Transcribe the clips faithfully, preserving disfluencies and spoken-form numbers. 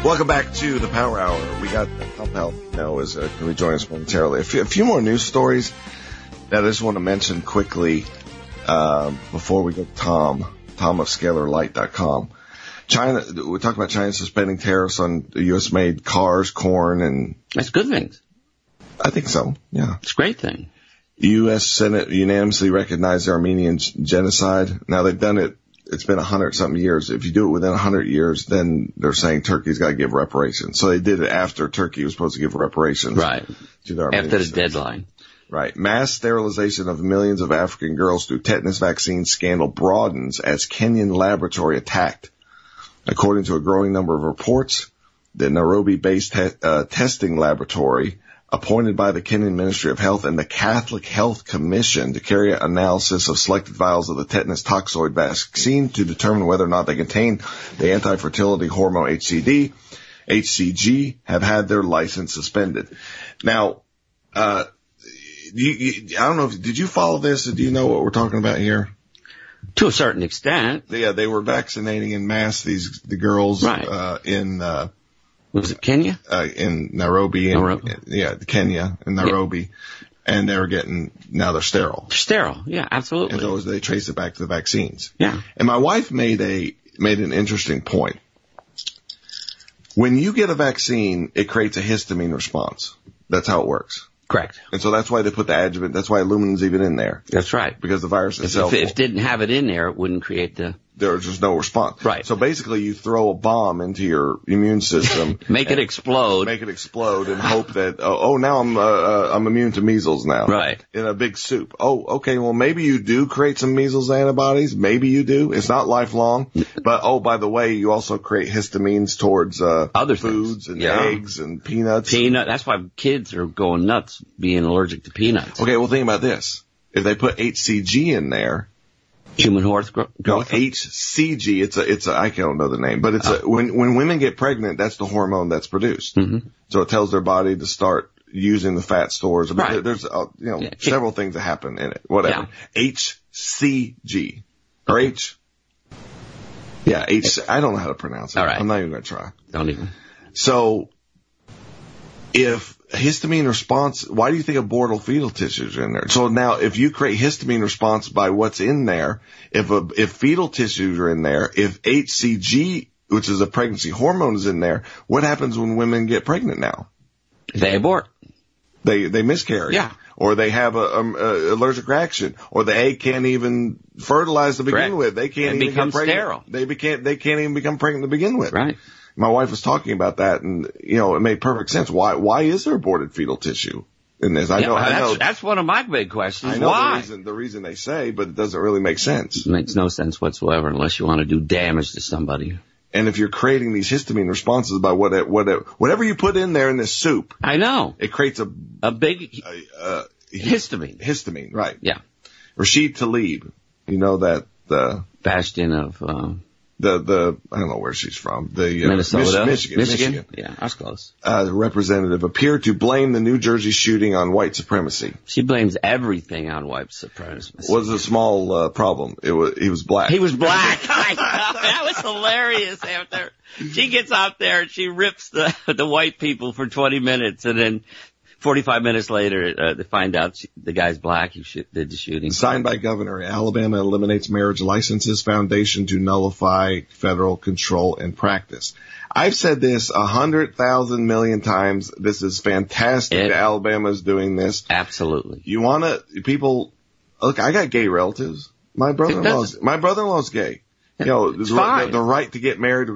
Welcome back to the Power Hour. We got Tom Paladino is uh, going to join us momentarily. A few, a few more news stories that I just want to mention quickly uh, before we go to Tom. Tom of Scalar Light dot com. China. We talked about China suspending tariffs on U S made cars, corn, and that's good things. I think so. Yeah, it's a great thing. U S Senate unanimously recognized the Armenian genocide. Now they've done it. It's been a hundred something years. If you do it within a hundred years, then they're saying Turkey's got to give reparations. So they did it after Turkey was supposed to give reparations. Right. To the Armenians. After the deadline. Right. Mass sterilization of millions of African girls through tetanus vaccine scandal broadens as Kenyan laboratory attacked. According to a growing number of reports, the Nairobi-based te- uh, testing laboratory appointed by the Kenyan Ministry of Health and the Catholic Health Commission to carry out analysis of selected vials of the tetanus toxoid vaccine to determine whether or not they contain the anti-fertility hormone H C D, H C G, have had their license suspended. Now, uh, you, you, I don't know if, did you follow this? Do you know what we're talking about here? To a certain extent. Yeah, they were vaccinating in mass these, the girls, right. uh, in, uh, was it Kenya? Uh, in Nairobi, and, Nairobi. yeah, Kenya, in Nairobi, yeah. And they were getting, now they're sterile. Sterile, yeah, absolutely. And so they trace it back to the vaccines. Yeah. And my wife made a, made an interesting point. When you get a vaccine, it creates a histamine response. That's how it works. Correct. And so that's why they put the adjuvant, that's why aluminum's even in there. That's right. Because the virus if, itself. If, if it didn't have it in there, it wouldn't create the... There's just no response. Right. So basically you throw a bomb into your immune system. Make it explode. Make it explode and hope that, oh, oh now I'm, uh, uh, I'm immune to measles now. Right. In a big soup. Oh, okay, well maybe you do create some measles antibodies. Maybe you do. It's not lifelong. But, oh, by the way, you also create histamines towards, uh, other foods things. and yeah. eggs and peanuts. Peanut. That's why kids are going nuts being allergic to peanuts. Okay, well think about this. If they put H C G in there, human growth growth. No, H C G. It's a, it's a, I don't know the name, but it's oh. a, when, when women get pregnant, that's the hormone that's produced. Mm-hmm. So it tells their body to start using the fat stores. Right. There's, uh, you know, yeah. several things that happen in it. Whatever. Yeah. H C G. Or H. Yeah, H. I don't know how to pronounce it. All right. I'm not even going to try. Don't even. So if histamine response, why do you think abortal fetal tissues are in there? So now if you create histamine response by what's in there, if a, if fetal tissues are in there, if H C G, which is a pregnancy hormone, is in there, what happens when women get pregnant now? They abort. They, they miscarry. Yeah. Or they have a, a, a allergic reaction, or the egg can't even fertilize to begin Correct. with. They can't they even become get pregnant. sterile. They became, they can't even become pregnant to begin with. Right. My wife was talking about that, and you know, it made perfect sense. Why? Why is there aborted fetal tissue in this? I yeah, know. that's, I know. That's one of my big questions. I know why? the reason, the reason they say, but it doesn't really make sense. It makes no sense whatsoever unless you want to do damage to somebody. And if you're creating these histamine responses by what, what, whatever you put in there in this soup, I know it creates a a big a, a, histamine. Histamine, right? Yeah. Rashid Tlaib, you know that the bastion of. Um, The, the, I don't know where she's from. The, uh, Minnesota? Mich- Michigan, Michigan. Michigan. Yeah, that's close. Uh, the representative appeared to blame the New Jersey shooting on white supremacy. She blames everything on white supremacy. Was a small, uh, problem. It was, he was black. He was black. I know. That was hilarious after she gets out there and she rips the, the white people for twenty minutes and then forty-five minutes later, uh, they find out she, the guy's black. He sh- did the shooting. Signed by Governor. Alabama eliminates marriage licenses foundation to nullify federal control and practice. I've said this a hundred thousand million times. This is fantastic it, that Alabama's doing this. Absolutely. You want to, people, look, I got gay relatives. My brother-in-law's, my brother-in-law's gay. You know, the, the, the right to get married.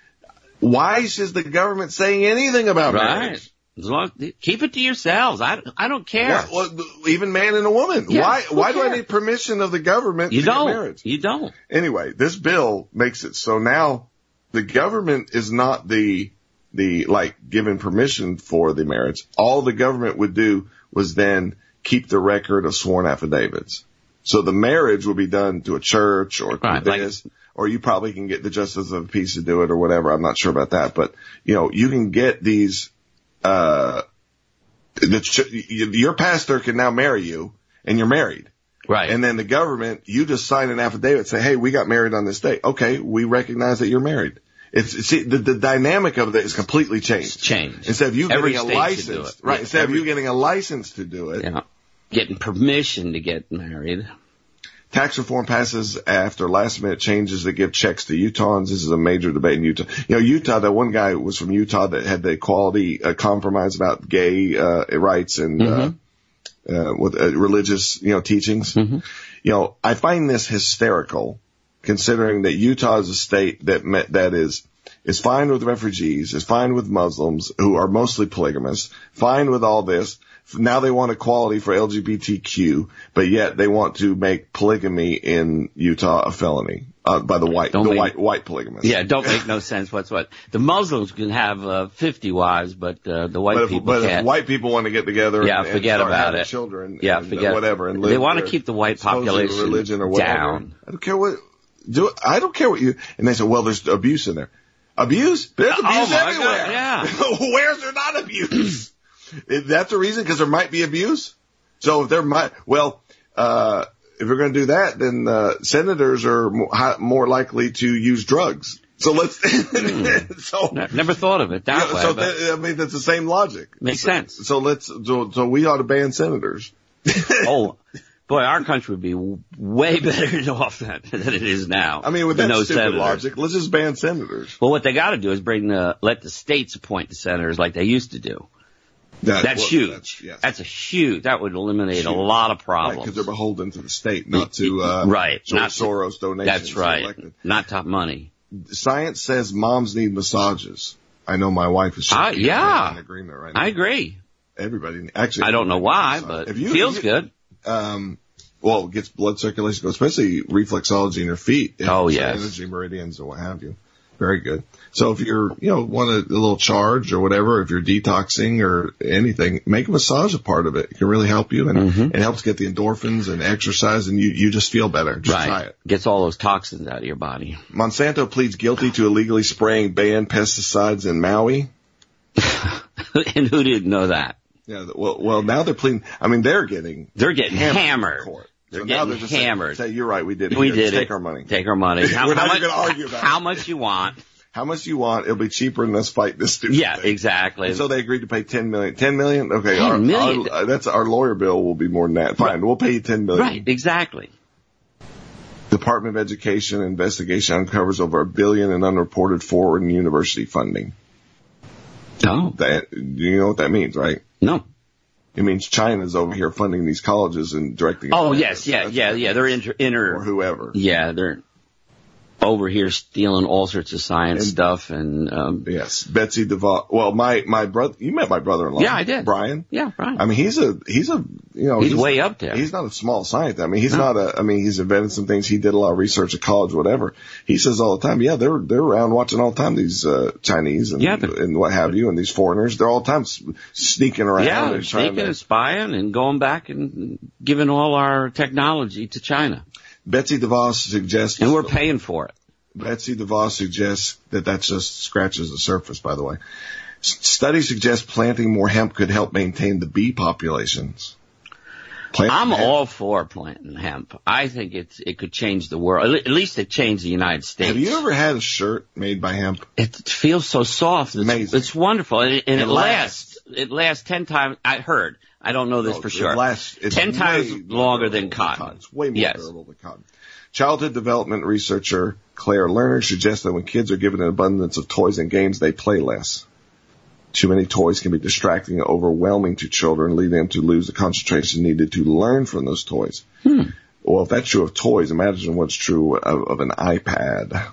Why is the government saying anything about right. marriage? As long, keep it to yourselves. I, I don't care. Well, well, even man and a woman. Yeah, why Why cares? do I need permission of the government you to don't. get marriage? You don't. Anyway, this bill makes it so now the government is not the, the, like, given permission for the marriage. All the government would do was then keep the record of sworn affidavits. So the marriage would be done to a church or right, to this, like, or you probably can get the justice of the peace to do it or whatever. I'm not sure about that. But, you know, you can get these, uh, the ch- your pastor can now marry you and you're married. Right. And then the government, you just sign an affidavit, say, hey, we got married on this day. Okay, we recognize that you're married. It's, see, the, the dynamic of it is completely changed. It's changed. Instead of you Every getting a state license, should do it. right? Yeah, Instead every, of you getting a license to do it. Yeah. Getting permission to get married. Tax reform passes after last minute changes that give checks to Utahns. This is a major debate in Utah. You know, Utah, that one guy was from Utah that had the equality uh, compromise about gay, uh, rights and, mm-hmm. uh, uh, with uh, religious, you know, teachings. Mm-hmm. You know, I find this hysterical considering that Utah is a state that met, that is, is fine with refugees, is fine with Muslims who are mostly polygamous, fine with all this. Now they want equality for L G B T Q, but yet they want to make polygamy in Utah a felony, uh, by the white, don't the make, white, white polygamists. Yeah, don't make no sense whatsoever. The Muslims can have, uh, fifty wives, but, uh, the white but if, people but can't. If white people want to get together yeah, and, forget and start about having it. children yeah, and forget whatever. And live they want to their keep the white population religion or whatever. down. I don't care what, do, I don't care what you, and they say, well, there's abuse in there. Abuse? There's abuse oh everywhere. God, yeah. Where's there not abuse? That's the reason, because there might be abuse. So if there might, well, uh, if we're going to do that, then uh, senators are more, more likely to use drugs. So let's. mm. so never thought of it that yeah, way. So but that, I mean, that's the same logic. Makes so, sense. So let's. So, so we ought to ban senators. oh. Boy, our country would be way better off than, than it is now. I mean, with that no stupid senators. logic, let's just ban senators. Well, what they got to do is bring the let the states appoint the senators like they used to do. That, that's well, huge. That's, yes. that's a huge. That would eliminate huge. a lot of problems. Right, because they're beholden to the state, not to uh, right. George not Soros donations. That's right. Elected. Not top money. Science says moms need massages. I know my wife is uh, yeah. in agreement right now. I agree. Everybody, actually, I don't know why, but if you, it feels if you, good. Um, well, it gets blood circulation going, especially reflexology in your feet. Oh, yes. Energy meridians or what have you. Very good. So if you're, you know, want a, a little charge or whatever, if you're detoxing or anything, make a massage a part of it. It can really help you, and mm-hmm. it helps get the endorphins and exercise, and you, you just feel better. Just right. try it. Gets all those toxins out of your body. Monsanto pleads guilty to illegally spraying banned pesticides in Maui. And who didn't know that? Yeah. Well, well, now they're pleading. I mean, they're getting they're getting hammered. hammered. In court. They're so getting now they're just hammered. Saying, say, you're right. We did it. We Here, did take it. our money. Take our money. How, We're how not much, going to argue about How it. much you want? How much you want? It'll be cheaper than us fight this stupid Yeah, thing. exactly. And so they agreed to pay ten million. Ten million? Okay. ten our, million. Our, that's our lawyer bill will be more than that. Fine. Right. We'll pay you ten million. Right. Exactly. Department of Education investigation uncovers over a billion in unreported foreign university funding. Oh. That, you know what that means, right? No. It means China's over here funding these colleges and directing. Oh, yes, yeah, yeah, yeah. They're inter, inter, or whoever. Yeah, they're over here stealing all sorts of science and, stuff and, um. Yes, Betsy DeVos. Well, my, my brother, you met my brother-in-law. Yeah, I did. Brian. Yeah, Brian. I mean, he's a, he's a, you know. He's, he's way up there. He's not a small scientist. I mean, he's no. not a, I mean, he's invented some things. He did a lot of research at college, whatever. He says all the time, yeah, they're, they're around watching all the time, these, uh, Chinese and, yeah, and what have you, and these foreigners. They're all the time sneaking around. Yeah, and sneaking to, and spying and going back and giving all our technology to China. Betsy DeVos suggests. And we're paying for it. Betsy DeVos suggests that that just scratches the surface, by the way. S- studies suggest planting more hemp could help maintain the bee populations. Planting I'm hemp. all for planting hemp. I think it's, it could change the world. At least it changed the United States. Have you ever had a shirt made by hemp? It feels so soft. It's, Amazing. It's wonderful. And it, and it it lasts. lasts. It lasts ten times. I heard. I don't know this no, for it sure. Lasts, it's ten times longer than cotton. cotton. It's way more yes. durable than cotton. Childhood development researcher Claire Lerner suggests that when kids are given an abundance of toys and games, they play less. Too many toys can be distracting and overwhelming to children, leading them to lose the concentration needed to learn from those toys. Hmm. Well, if that's true of toys, imagine what's true of, of an iPad.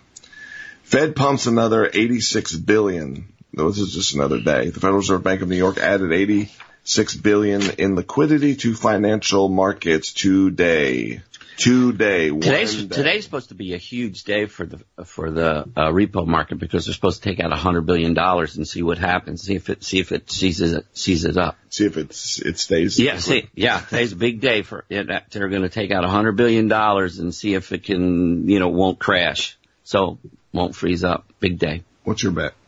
Fed pumps another eighty-six billion dollars. This is just another day. The Federal Reserve Bank of New York added eighty-six billion dollars in liquidity to financial markets today. Today, today's one day. Today's supposed to be a huge day for the for the uh, repo market because they're supposed to take out a hundred billion dollars and see what happens. See if it see if it seizes it seizes up. See if it's it stays. Yeah, see, yeah. Today's a big day for it. They're going to take out a hundred billion dollars and see if it can, you know, won't crash. So won't freeze up. Big day. What's your bet?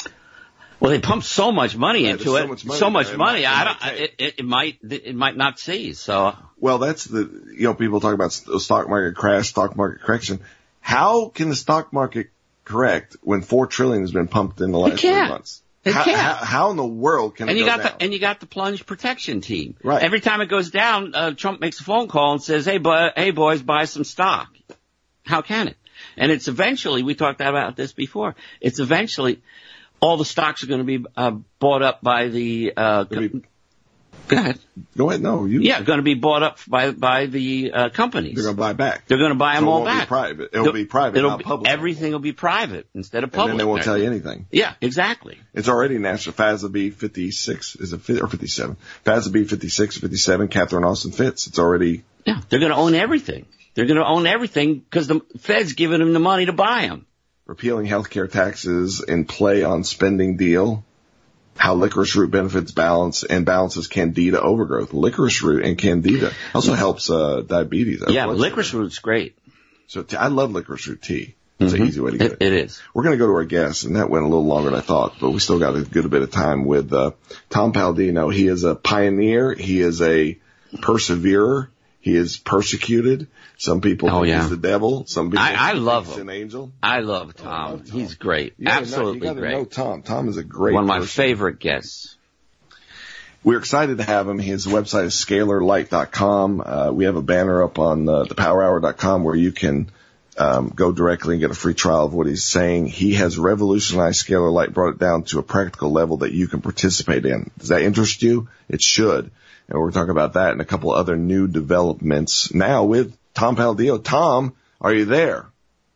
Well, they pumped so much money yeah, into so it, much money, so much it money. Might, I don't. It, it, it might. It might not seize. So. Well, that's the. You know, people talk about stock market crash, stock market correction. How can the stock market correct when four trillion has been pumped in the last three months? It how, can't. How, how in the world can and it you go got down? The, and you got the plunge protection team. Right. Every time it goes down, uh, Trump makes a phone call and says, hey, bu- hey, boys, buy some stock. How can it? And it's eventually, we talked about this before, it's eventually, all the stocks are going to be uh, bought up by the, uh, Be, go ahead. Go ahead, no. You, yeah, going to be bought up by, by the uh, companies. They're going to buy back. They're going to buy them so all it won't back. Be private. It'll They'll, be private, it'll not be, public. Everything will be private instead of public. And then they won't tell you anything. Yeah, exactly. It's already national. F A S A B fifty-six, is it fifty or fifty-seven? F A S A B fifty-six, fifty-seven, Catherine Austin Fitts. It's already. Yeah, they're going to own everything. They're going to own everything because the Fed's giving them the money to buy them. Repealing healthcare taxes in play on spending deal. How licorice root benefits balance and balances candida overgrowth. Licorice root and candida also helps uh, diabetes. Yeah, licorice root's great. So t- I love licorice root tea. It's mm-hmm. an easy way to get it. It, it is. We're going to go to our guest, and that went a little longer than I thought, but we still got a good bit of time with uh, Tom Paladino. He is a pioneer. He is a perseverer. He is persecuted. Some people oh, think yeah. he's the devil. Some people I, I think love he's him. an angel. I love Tom. Oh, I love Tom. He's great. You Absolutely know, you great. Know Tom. Tom is a great One of my person. favorite guests. We're excited to have him. His website is scalar light dot com. Uh, we have a banner up on uh, the power hour dot com where you can um, go directly and get a free trial of what he's saying. He has revolutionized Scalar Light, brought it down to a practical level that you can participate in. Does that interest you? It should. And we're talking about that and a couple other new developments now with Tom Paladino. Tom, are you there?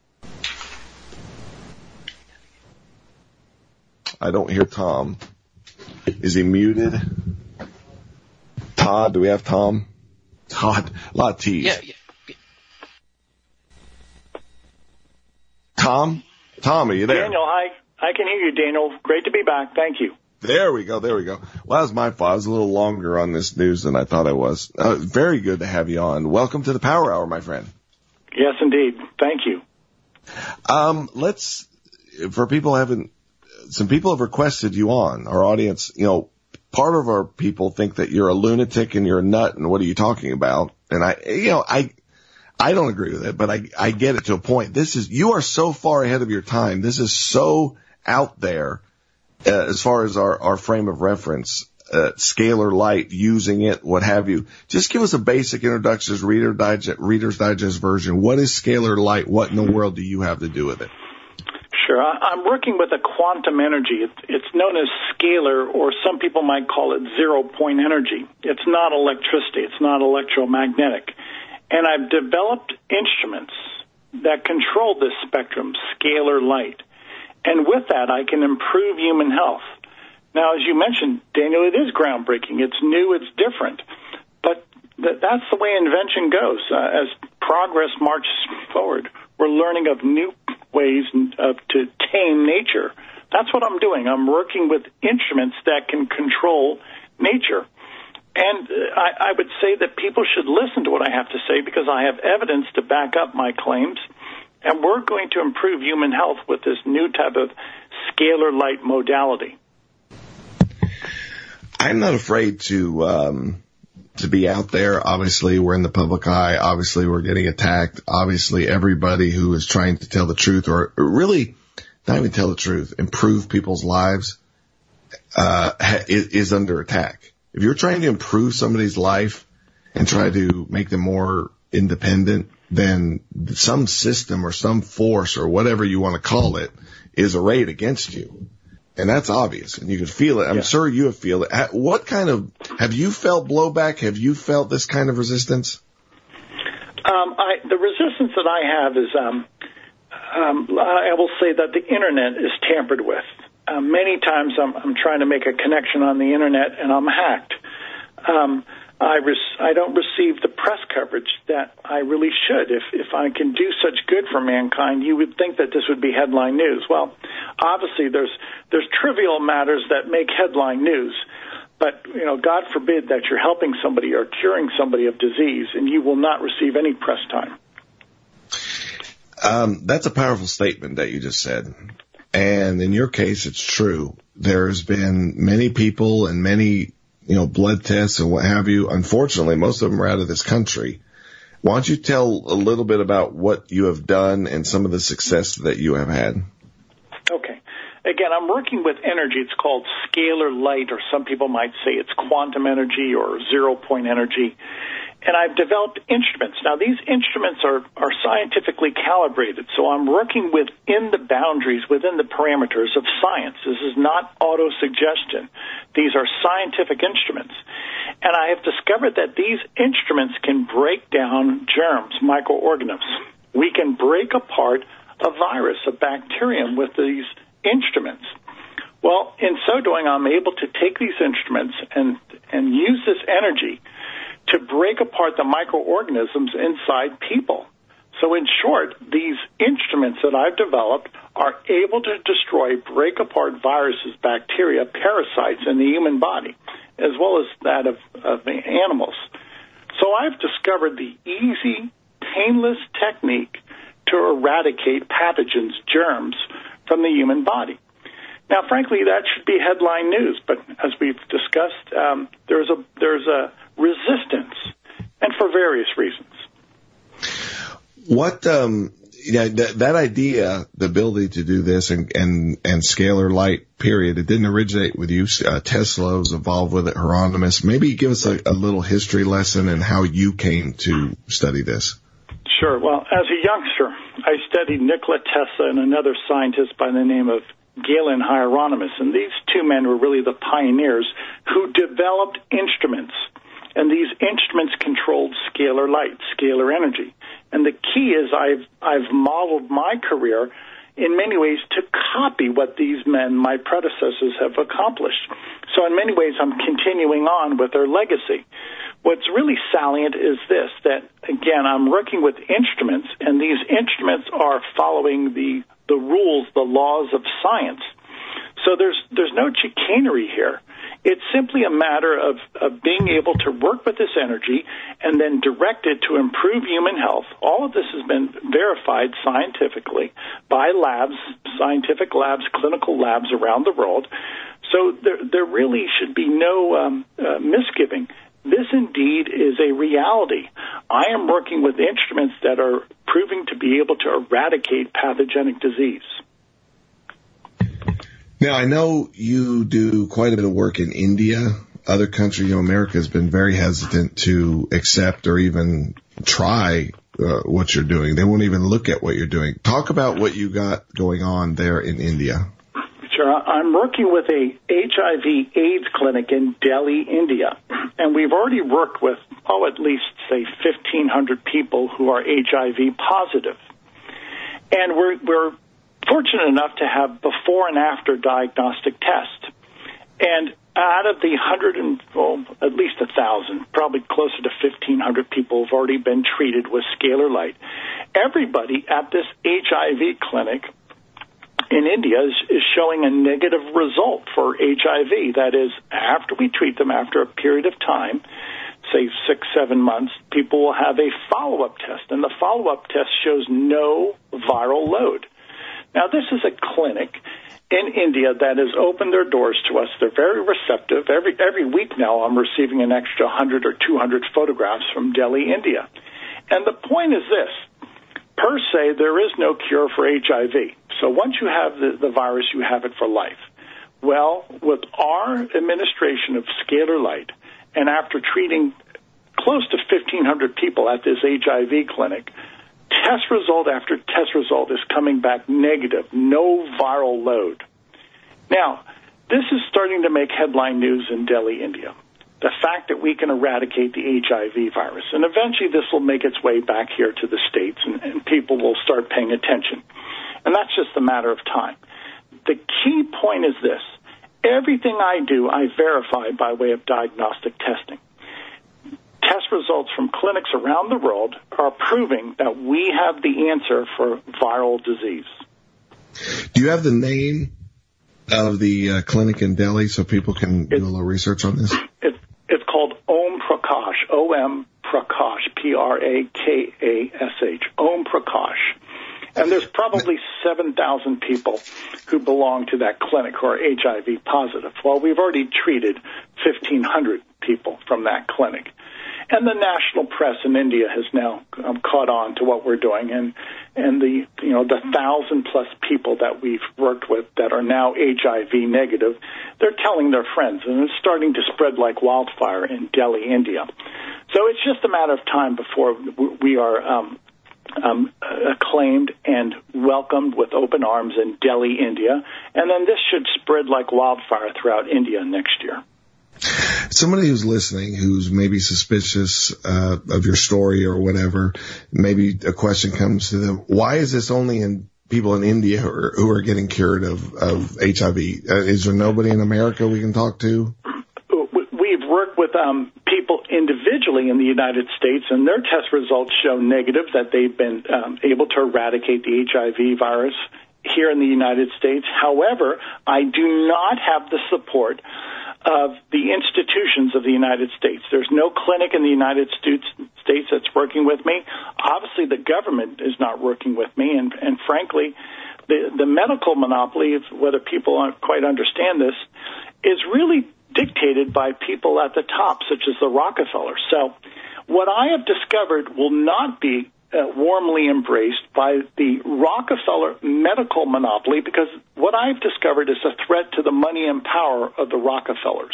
I don't hear Tom. Is he muted? Todd, do we have Tom? Todd, a lot of T's. Yeah, yeah. Tom? Tom, are you there? Daniel, hi. I can hear you, Daniel. Great to be back. Thank you. There we go. There we go. Well, that was my fault. I was a little longer on this news than I thought I was. Uh, very good to have you on. Welcome to the Power Hour, my friend. Yes, indeed. Thank you. Um, let's, for people who haven't, some people have requested you on. Our audience, you know, part of our people think that you're a lunatic and you're a nut and what are you talking about? And I, you know, I, I don't agree with it, but I, I get it to a point. This is, you are so far ahead of your time. This is so out there. Uh, as far as our, our frame of reference, uh, Scalar Light, using it, what have you. Just give us a basic introduction, Reader Digest, Reader's Digest version. What is Scalar Light? What in the world do you have to do with it? Sure. I'm working with a quantum energy. It's known as scalar, or some people might call it zero-point energy. It's not electricity. It's not electromagnetic. And I've developed instruments that control this spectrum, scalar light. And with that, I can improve human health. Now, as you mentioned, Daniel, it is groundbreaking. It's new. It's different. But th- that's the way invention goes. Uh, as progress marches forward, we're learning of new ways of, to tame nature. That's what I'm doing. I'm working with instruments that can control nature. And uh, I, I would say that people should listen to what I have to say because I have evidence to back up my claims. And we're going to improve human health with this new type of scalar light modality. I'm not afraid to um, to be out there. Obviously, we're in the public eye. Obviously, we're getting attacked. Obviously, everybody who is trying to tell the truth, or really not even tell the truth, improve people's lives, uh, is, is under attack. If you're trying to improve somebody's life and try to make them more independent, then some system or some force or whatever you want to call it is arrayed against you. And that's obvious, and you can feel it. I'm yeah. sure you have feel it. What kind of, have you felt blowback? Have you felt this kind of resistance? Um, I, the resistance that I have is, um, um, I will say that the Internet is tampered with. Uh, many times I'm, I'm trying to make a connection on the Internet, and I'm hacked. Um, I, res- I don't receive the press coverage that I really should. If, if I can do such good for mankind, you would think that this would be headline news. Well, obviously there's there's trivial matters that make headline news. But, you know, God forbid that you're helping somebody or curing somebody of disease, and you will not receive any press time. Um, that's a powerful statement that you just said. And in your case, it's true. There's been many people and many, you know, blood tests and what have you. Unfortunately, most of them are out of this country. Why don't you tell a little bit about what you have done and some of the success that you have had? again, I'm working with energy. It's called scalar light, or some people might say it's quantum energy or zero-point energy. And I've developed instruments. Now, these instruments are, are scientifically calibrated, so I'm working within the boundaries, within the parameters of science. This is not auto-suggestion. These are scientific instruments. And I have discovered that these instruments can break down germs, microorganisms. We can break apart a virus, a bacterium, with these instruments. Well, in so doing, I'm able to take these instruments and, and use this energy to break apart the microorganisms inside people. So in short, these instruments that I've developed are able to destroy, break apart viruses, bacteria, parasites in the human body, as well as that of, of the animals. So I've discovered the easy, painless technique to eradicate pathogens, germs, from the human body. Now, frankly, that should be headline news, but as we've discussed, um, there's a there's a resistance, and for various reasons. What, um, yeah, that, that idea, the ability to do this and, and, and scalar light, period, it didn't originate with you. Uh, Tesla was involved with it, Hieronymus. Maybe give us a, a little history lesson and how you came to study this. Sure. Well, as a youngster, I studied Nikola Tesla and another scientist by the name of Galen Hieronymus, and these two men were really the pioneers who developed instruments, and these instruments controlled scalar light, scalar energy. And the key is I've I've modeled my career in many ways to copy what these men, my predecessors, have accomplished. So in many ways, I'm continuing on with their legacy. What's really salient is this, that, again, I'm working with instruments, and these instruments are following the the rules, the laws of science. So there's there's no chicanery here. It's simply a matter of, of being able to work with this energy and then direct it to improve human health. All of this has been verified scientifically by labs, scientific labs, clinical labs around the world. So there, there really should be no um, uh, misgiving. This indeed is a reality. I am working with instruments that are proving to be able to eradicate pathogenic disease. Now, I know you do quite a bit of work in India. Other countries, you know, America has been very hesitant to accept or even try uh, what you're doing. They won't even look at what you're doing. Talk about what you got going on there in India. Sure. I'm working with a H I V AIDS clinic in Delhi, India, and we've already worked with, oh, at least, say, fifteen hundred people who are H I V positive. And we're, we're fortunate enough to have before and after diagnostic tests. And out of the one hundred, and, well, at least one thousand, probably closer to fifteen hundred people have already been treated with scalar light. Everybody at this H I V clinic in India is, is showing a negative result for H I V. That is, after we treat them, after a period of time, say six, seven months, people will have a follow-up test, and the follow-up test shows no viral load. Now, this is a clinic in India that has opened their doors to us. They're very receptive. Every every week now, I'm receiving an extra one hundred or two hundred photographs from Delhi, India. And the point is this. Per se, there is no cure for H I V. So once you have the, the virus, you have it for life. Well, with our administration of scalar light, and after treating close to fifteen hundred people at this H I V clinic, test result after test result is coming back negative, no viral load. Now, this is starting to make headline news in Delhi, India. The fact that we can eradicate the H I V virus. And eventually this will make its way back here to the States, and, and people will start paying attention. And that's just a matter of time. The key point is this. Everything I do, I verify by way of diagnostic testing. Test results from clinics around the world are proving that we have the answer for viral disease. Do you have the name of the uh, clinic in Delhi so people can do a little research on this? It, it's called Om Prakash, O M Prakash, P R A K A S H, Om Prakash. And there's probably seven thousand people who belong to that clinic who are H I V positive. Well, we've already treated fifteen hundred people from that clinic. And the national press in India has now um, caught on to what we're doing, and and the you know the thousand plus people that we've worked with that are now H I V negative, they're telling their friends, and it's starting to spread like wildfire in Delhi, India. So it's just a matter of time before we are um, um, acclaimed and welcomed with open arms in Delhi, India, and then this should spread like wildfire throughout India next year. Somebody who's listening, who's maybe suspicious uh, of your story or whatever, maybe a question comes to them: why is this only in people in India who are, who are getting cured of, of H I V? Uh, is there nobody in America we can talk to? We've worked with um, people individually in the United States, and their test results show negative, that they've been um, able to eradicate the H I V virus here in the United States. However, I do not have the support of the institutions of the United States. There's no clinic in the United States that's working with me. Obviously, the government is not working with me, and, and frankly, the, the medical monopoly, whether people don't quite understand this, is really dictated by people at the top, such as the Rockefellers. So what I have discovered will not be Uh, warmly embraced by the Rockefeller medical monopoly, because what I've discovered is a threat to the money and power of the Rockefellers.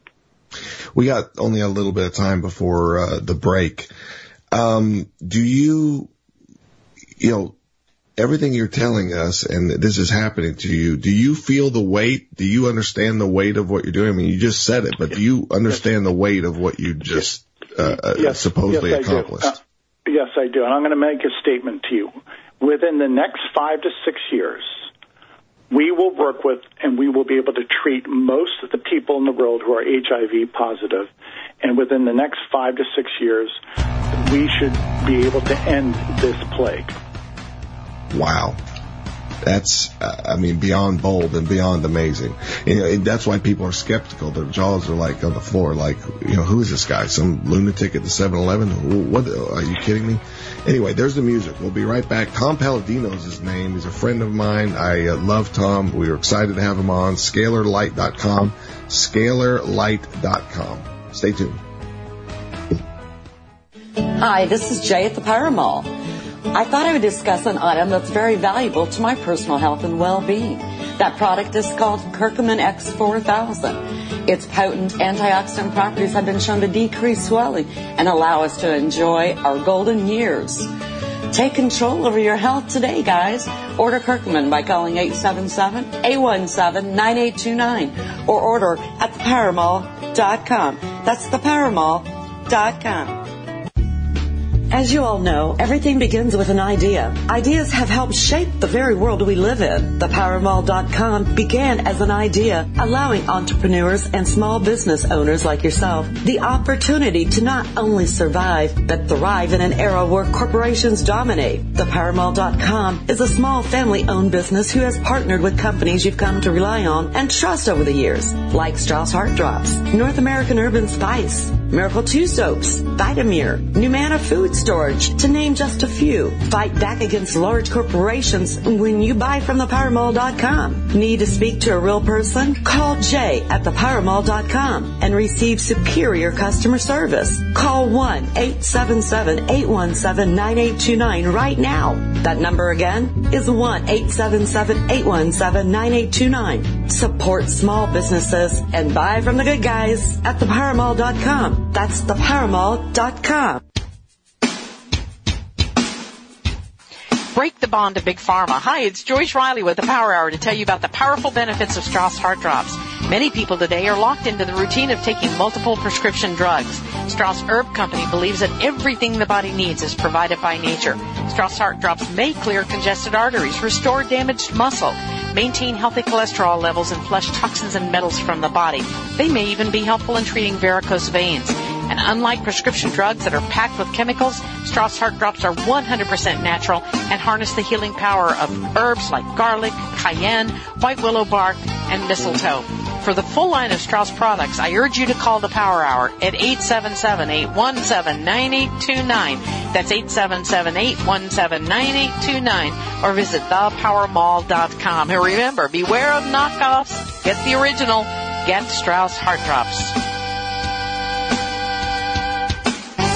We got only a little bit of time before uh, the break. Um, do you, you know, everything you're telling us, and this is happening to you, do you feel the weight? Do you understand the weight of what you're doing? I mean, you just said it, but do you understand the weight of what you just uh, yes. supposedly yes, accomplished? I do. Uh, Yes, I do. And I'm going to make a statement to you. Within the next five to six years, we will work with and we will be able to treat most of the people in the world who are H I V positive. And within the next five to six years, we should be able to end this plague. Wow. That's, uh, I mean, beyond bold and beyond amazing. You know, and that's why people are skeptical. Their jaws are like on the floor, like, you know, who is this guy? Some lunatic at the seven eleven? What, are you kidding me? Anyway, there's the music. We'll be right back. Tom Palladino is his name. He's a friend of mine. I uh, love Tom. We are excited to have him on. scalar light dot com. scalar light dot com. Stay tuned. Hi, this is Jay at the Power Mall. I thought I would discuss an item that's very valuable to my personal health and well-being. That product is called Curcumin X four thousand. Its potent antioxidant properties have been shown to decrease swelling and allow us to enjoy our golden years. Take control over your health today, guys. Order Curcumin by calling eight seven seven, eight one seven, nine eight two nine or order at the power mall dot com. That's the power mall dot com. As you all know, everything begins with an idea. Ideas have helped shape the very world we live in. the power mall dot com began as an idea, allowing entrepreneurs and small business owners like yourself the opportunity to not only survive, but thrive in an era where corporations dominate. the power mall dot com is a small family-owned business who has partnered with companies you've come to rely on and trust over the years, like Strauss Heart Drops, North American Urban Spice, Miracle two Soaps, Vitamir, Numana Food Storage, to name just a few. Fight back against large corporations when you buy from the power mall dot com. Need to speak to a real person? Call Jay at the power mall dot com and receive superior customer service. Call one eight seven seven, eight one seven, nine eight two nine right now. That number again is one eight seven seven, eight one seven, nine eight two nine. Support small businesses and buy from the good guys at the power mall dot com. That's the power mall dot com. Break the bond to Big Pharma. Hi, it's Joyce Riley with the Power Hour to tell you about the powerful benefits of Strauss Heart Drops. Many people today are locked into the routine of taking multiple prescription drugs. Strauss Herb Company believes that everything the body needs is provided by nature. Strauss Heart Drops may clear congested arteries, restore damaged muscle, maintain healthy cholesterol levels, and flush toxins and metals from the body. They may even be helpful in treating varicose veins. And unlike prescription drugs that are packed with chemicals, Strauss Heart Drops are one hundred percent natural and harness the healing power of herbs like garlic, cayenne, white willow bark, and mistletoe. For the full line of Strauss products, I urge you to call the Power Hour at eight seven seven, eight one seven, nine eight two nine. That's eight seven seven, eight one seven, nine eight two nine. Or visit the power mall dot com. And remember, beware of knockoffs. Get the original. Get Strauss Heart Drops.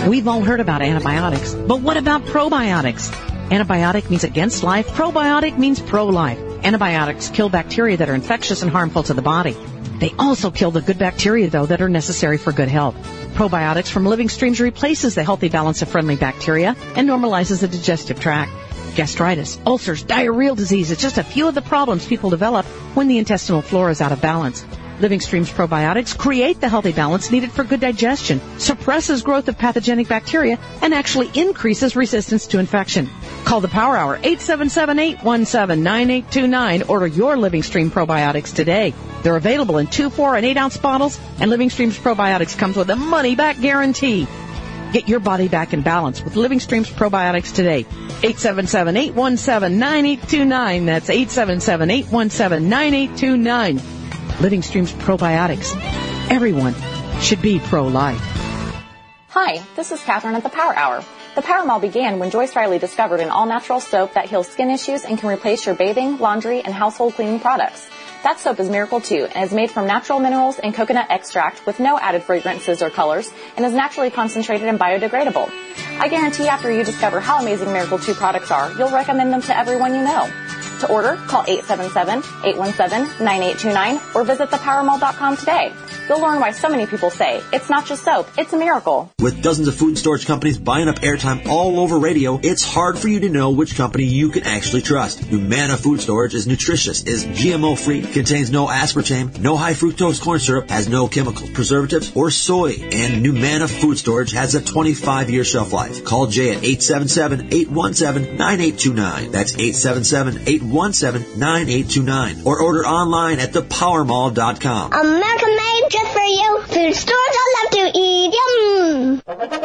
We've all heard about antibiotics, but what about probiotics? Antibiotic means against life. Probiotic means pro-life. Antibiotics kill bacteria that are infectious and harmful to the body. They also kill the good bacteria, though, that are necessary for good health. Probiotics from Living Streams replaces the healthy balance of friendly bacteria and normalizes the digestive tract. Gastritis, ulcers, diarrheal disease is just a few of the problems people develop when the intestinal flora is out of balance. Living Streams probiotics create the healthy balance needed for good digestion, suppresses growth of pathogenic bacteria, and actually increases resistance to infection. Call the Power Hour, eight seven seven, eight one seven, nine eight two nine. Order your Living Stream probiotics today. They're available in two, four, and eight ounce bottles, and Living Streams probiotics comes with a money-back guarantee. Get your body back in balance with Living Streams probiotics today. eight seven seven, eight one seven, nine eight two nine. That's eight seven seven, eight one seven, nine eight two nine. Living Streams probiotics. Everyone should be pro-life. Hi, this is Catherine at the Power Hour. The Power Mall began when Joyce Riley discovered an all-natural soap that heals skin issues and can replace your bathing, laundry, and household cleaning products. That soap is Miracle two and is made from natural minerals and coconut extract with no added fragrances or colors and is naturally concentrated and biodegradable. I guarantee after you discover how amazing Miracle two products are, you'll recommend them to everyone you know. To order, call eight seven seven, eight one seven, nine eight two nine or visit the power mall dot com today. You'll learn why so many people say, it's not just soap, it's a miracle. With dozens of food storage companies buying up airtime all over radio, it's hard for you to know which company you can actually trust. Humana Food Storage is nutritious, is G M O-free, contains no aspartame, no high fructose corn syrup, has no chemicals, preservatives, or soy. And Humana Food Storage has a twenty-five year shelf life. Call Jay at eight seven seven, eight one seven, nine eight two nine. That's eight seven seven, eight one seven, nine eight two nine. Or order online at the power mall dot com. American made just for you. Food stores I love to eat. Yum.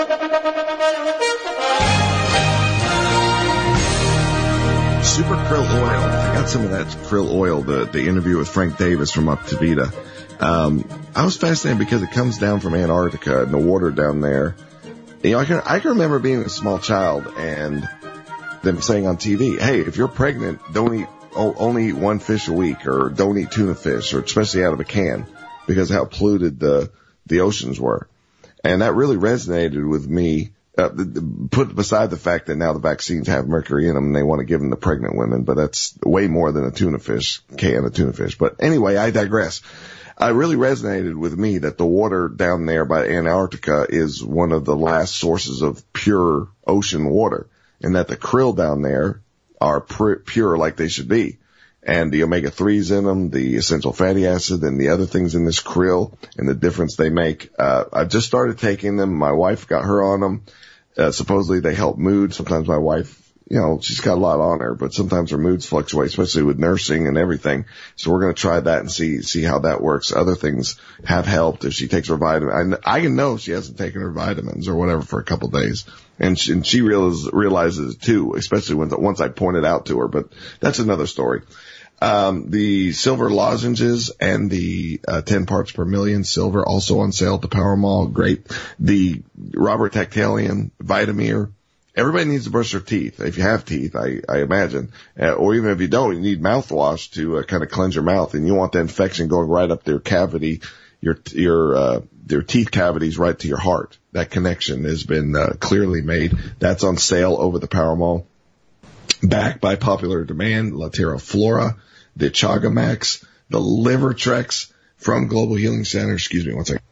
Super krill oil. I got some of that krill oil, the, the interview with Frank Davis from Optavita. Um, I was fascinated because it comes down from Antarctica and the water down there. You know, I can, I can remember being a small child and them saying on T V, hey, if you're pregnant, don't eat, only eat one fish a week, or don't eat tuna fish, or especially out of a can, because of how polluted the, the oceans were. And that really resonated with me, uh, put beside the fact that now the vaccines have mercury in them and they want to give them to pregnant women, but that's way more than a tuna fish, can of tuna fish. But anyway, I digress. It really resonated with me that the water down there by Antarctica is one of the last sources of pure ocean water, and that the krill down there are pure like they should be. And the omega threes in them, the essential fatty acid, and the other things in this krill, and the difference they make. Uh, I just started taking them. My wife got her on them. Uh, supposedly they help mood. Sometimes my wife, you know, she's got a lot on her, but sometimes her moods fluctuate, especially with nursing and everything. So we're going to try that and see, see how that works. Other things have helped if she takes her vitamin. I, I can know she hasn't taken her vitamins or whatever for a couple of days. And she, and she realizes, realizes it too, especially when, once I point it out to her, but that's another story. Um, the silver lozenges and the, uh, ten parts per million silver also on sale at the Power Mall. Great. The Robert Tactalian Vitamir. Everybody needs to brush their teeth. If you have teeth, I, I imagine. Uh, or even if you don't, you need mouthwash to uh, kind of cleanse your mouth, and you want the infection going right up their cavity, your, your, uh, their teeth cavities right to your heart. That connection has been, uh, clearly made. That's on sale over the Power Mall. Backed by popular demand, Latera Flora, the Chagamax, the Liver Trex from Global Healing Center. Excuse me one second.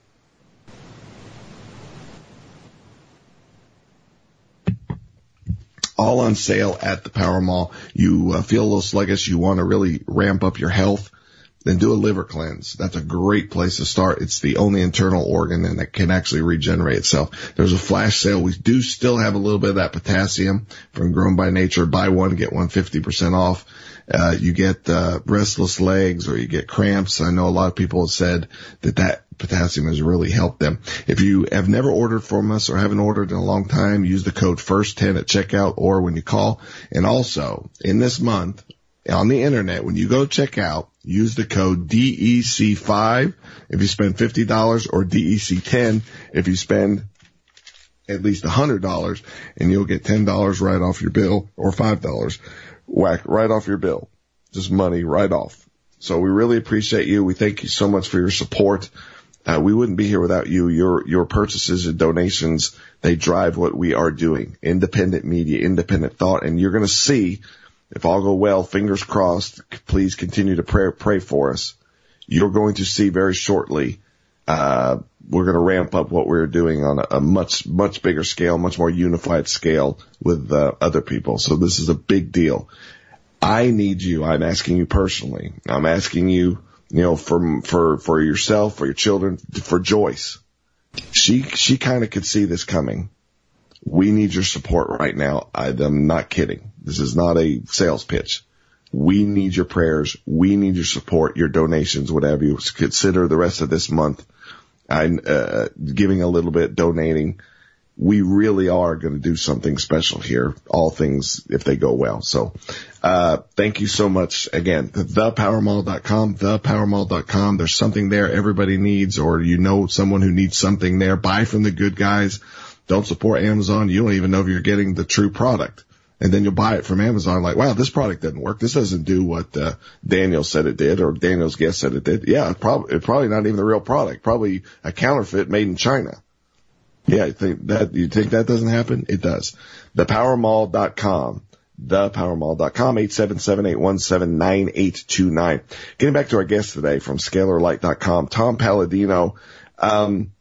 All on sale at the Power Mall. You uh, feel a little sluggish, you want to really ramp up your health, then do a liver cleanse. That's a great place to start. It's the only internal organ and it can actually regenerate itself. There's a flash sale. We do still have a little bit of that potassium from Grown by Nature. Buy one, get one fifty percent off. Uh, you get, uh, restless legs or you get cramps. I know a lot of people have said that that potassium has really helped them. If you have never ordered from us or haven't ordered in a long time, use the code first ten at checkout or when you call. And also in this month on the internet, when you go check out, use the code D E C five if you spend fifty dollars or D E C ten if you spend at least one hundred dollars, and you'll get ten dollars right off your bill, or five dollars whack right off your bill. Just money right off. So we really appreciate you. We thank you so much for your support. Uh, we wouldn't be here without you. Your, your purchases and donations, they drive what we are doing. Independent media, independent thought. And you're going to see, if all go well, fingers crossed, please continue to pray, pray for us. You're going to see very shortly, uh, we're going to ramp up what we're doing on a, a much, much bigger scale, much more unified scale with uh, other people. So this is a big deal. I need you. I'm asking you personally. I'm asking you, you know, for, for, for yourself, for your children, for Joyce. She, she kind of could see this coming. We need your support right now. I, I'm not kidding. This is not a sales pitch. We need your prayers. We need your support, your donations, whatever you consider the rest of this month. I'm, uh, giving a little bit, donating. We really are going to do something special here. All things if they go well. So, uh, thank you so much again. the power mall dot com, the power mall dot com. There's something there everybody needs, or you know someone who needs something there. Buy from the good guys. Don't support Amazon. You don't even know if you're getting the true product. And then you'll buy it from Amazon like, wow, this product doesn't work. This doesn't do what, uh, Daniel said it did, or Daniel's guest said it did. Yeah, it's probably, it's probably not even the real product. Probably a counterfeit made in China. Yeah, you think that, you think that doesn't happen? It does. the power mall dot com. the power mall dot com, eight seven seven, eight one seven, nine eight two nine. Getting back to our guest today from scalar light dot com, Tom Palladino. Um,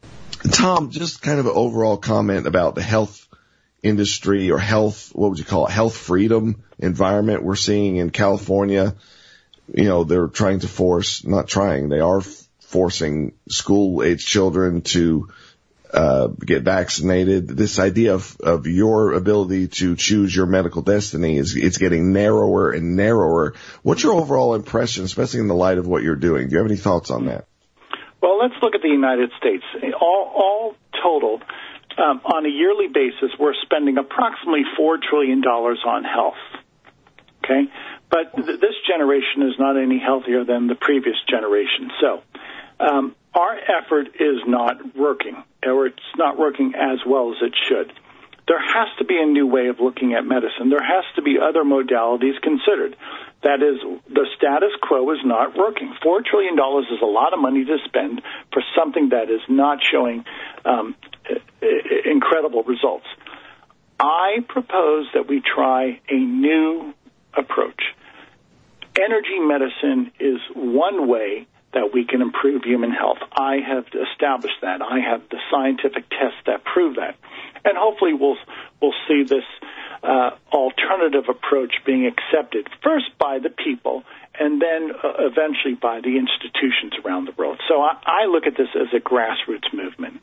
Tom, just kind of an overall comment about the health industry, or health, what would you call it, health freedom environment we're seeing in California. You know, they're trying to force, not trying, they are forcing school-age children to uh get vaccinated. This idea of, of your ability to choose your medical destiny is, it's getting narrower and narrower. What's your overall impression, especially in the light of what you're doing? Do you have any thoughts on that? Well, let's look at the United States. All, all total, um, on a yearly basis, we're spending approximately four trillion dollars on health. Okay? But th- this generation is not any healthier than the previous generation. So, um, our effort is not working, or it's not working as well as it should. There has to be a new way of looking at medicine. There has to be other modalities considered. That is, the status quo is not working. Four trillion dollars is a lot of money to spend for something that is not showing um, incredible results. I propose that we try a new approach. Energy medicine is one way that we can improve human health. I have established that. I have the scientific tests that prove that. And hopefully we'll we'll see this uh, alternative approach being accepted, first by the people and then uh, eventually by the institutions around the world. So I, I look at this as a grassroots movement.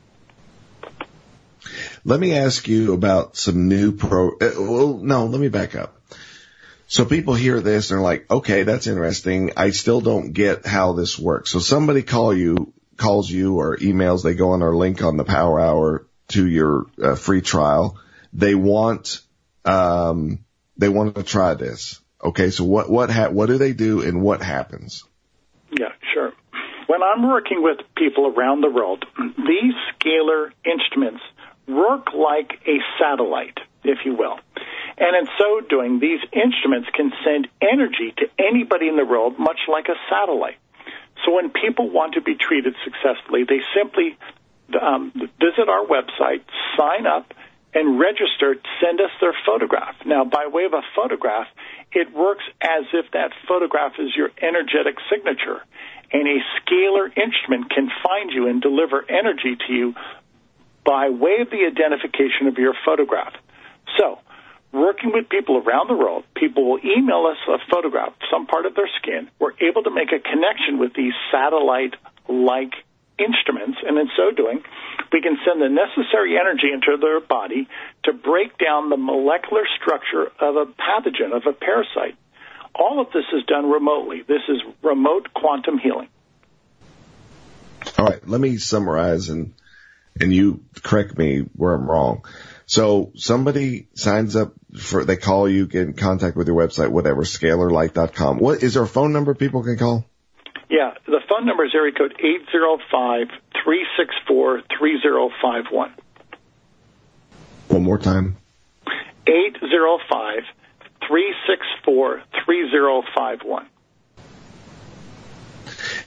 Let me ask you about some new pro, uh, well, no, let me back up. So people hear this and they're like, okay, that's interesting. I still don't get how this works. So somebody call you, calls you or emails, they go on our link on the Power Hour to your uh, free trial. They want, um, they want to try this. Okay. So what, what, ha- what do they do and what happens? Yeah, sure. When I'm working with people around the world, these scalar instruments work like a satellite, if you will. And in so doing, these instruments can send energy to anybody in the world, much like a satellite. So when people want to be treated successfully, they simply um, visit our website, sign up, and register, send us their photograph. Now, by way of a photograph, it works as if that photograph is your energetic signature. And a scalar instrument can find you and deliver energy to you by way of the identification of your photograph. So, working with people around the world, people will email us a photograph, some part of their skin. We're able to make a connection with these satellite-like instruments, and in so doing, we can send the necessary energy into their body to break down the molecular structure of a pathogen, of a parasite. All of this is done remotely. This is remote quantum healing. All right, let me summarize, and and you correct me where I'm wrong. So somebody signs up for, they call you, get in contact with your website, whatever, scalar light dot com. What is there a phone number people can call? Yeah, the phone number is area code eight zero five, three six four, three zero five one. One more time. eight zero five, three six four, three zero five one.